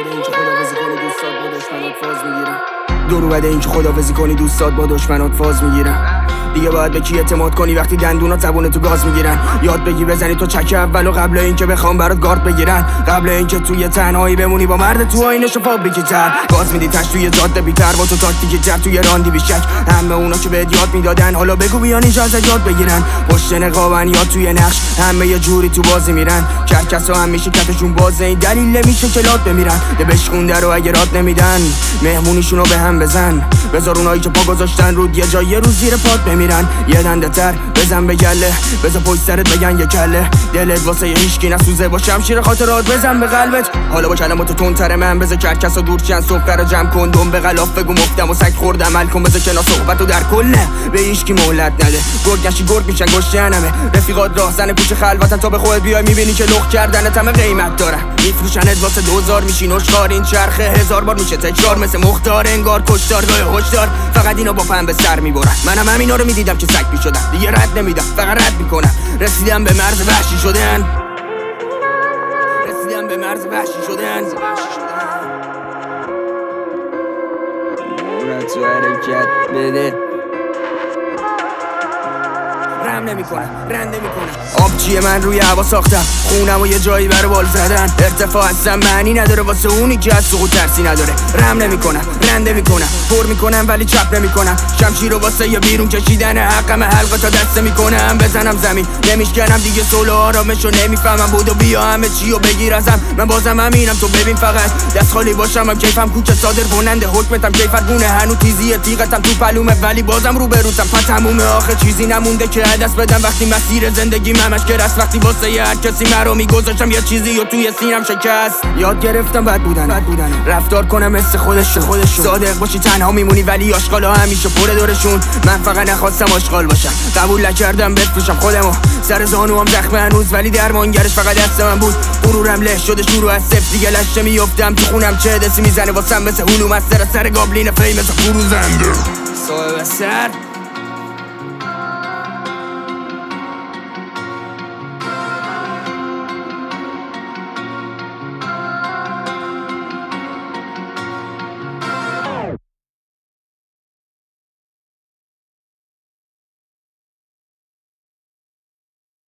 دور اومده این که خداحافظی کنی دوستات با دشمنات فاز میگیرن. دیگه باید به کی اعتماد کنی وقتی دندونات زبون تو گاز میگیرن. یاد بگی بزنی تو چک اولو قبل اینکه بخوام برات گارد بگیرن، قبل اینکه توی تنهایی بمونی با مرد تو آینه شفاف بکیتر. گاز میدی تش توی جاده بیتر با تو تاکتیکی تر توی راندی بیشک. همه اونا که بهت یاد میدادن حالا بگو بیان اجازه یاد بگیرن. پشت نقابن یا توی نقش همه یه جوری تو بازی میرن. کرکسا هم میشه کتشون بازه، این دلیل نمیشه که لات بمیرن. ده بشخونده رو اگه رات نمیدن مهمونیشونو به هم بزن. بذار اونایی که پا گذاشتن رود یه جای روز زیر پات بمیرن. یه دنده تر بزن به گله، بذار پشت سرت بگن یه کله. دلت واسه هیچکی نسوزه، با شمشیر خاطرات بزن به قلبت. حالا با کلمات تندتر من بذار کرکسا دور چند صفر رو جمع کن. دم به غلاف بگو مفتم و سگ خورد عمل کن. بذار کنار صحبتو در کل نه به هیچکی مهلت نده. گرگ نشی گرگ میشن گشتنمه. رفیقات راهزن کوچه خلوتن تا به خودت بیای میبینی که لخ کردنت همه قیمت داره. میفروشنت واسه 2000 میشی نشخوار. این چرخه 1000 بار میشه تکرار مثل مختار انگار کشتارگاه هشدار. فقط اینا با پن به سر میبرن. منم همینا رو میدیدم که سگ میشدم، دیگه رد نمیدم فقط رد میکنم. رسیدم به مرز وحشی شدن، رسیدم به مرز وحشی شدن. تو حرکت بده رم نمیکنم رنده میکنم. آبجی من روی هوا ساختم، خونم و یه جایی برای بال زدن. ارتفاع اصلا معنی نداره واسه اونی که از سقوط ترسی نداره. رم نمیکنم رنده میکنم، پر میکنم ولی چپ نمیکنم. شمشیر رو واسه یه بیرون کشیدن حقم حلقه تا دسته میکنم. بزنم زمین نمیشکنم دیگه سول و آرامشو نمیفهمم. بودو بیا همه چی رو بگیر ازم، من بازم همینم تو ببین فقط دست خالی باشم. هم کیفم کوچه صادر کننده حکمتم کیفرگونه. هنو تیزی تیغتم تو پلومه ولی بازم رو بروتم پا تمومه. آخه چیزی نمونده که دست بدم وقتی مسیر زندگی ممش گرست. وقتی واسه هر کسی مرا میگذاشتم یه چیزی و توی سینم شکست. یاد گرفتم بد بودن رفتار کنم مثل خودشون. صادق باشی تنها میمونی ولی آشغالا همیشه پر دورشون. من فقط نخواستم آشغال باشم، قبول نکردم بفروشم خودمو. سر زانوام زخم هنوز ولی درمانگرش فقط دست من بود. غرورم له شده شروع از صفر دیگه لشه میافتم تو خونم. چه دسی میزنه واسم مثل هلوم از سر گابلین فیم مثل فروزنده صاحب سر.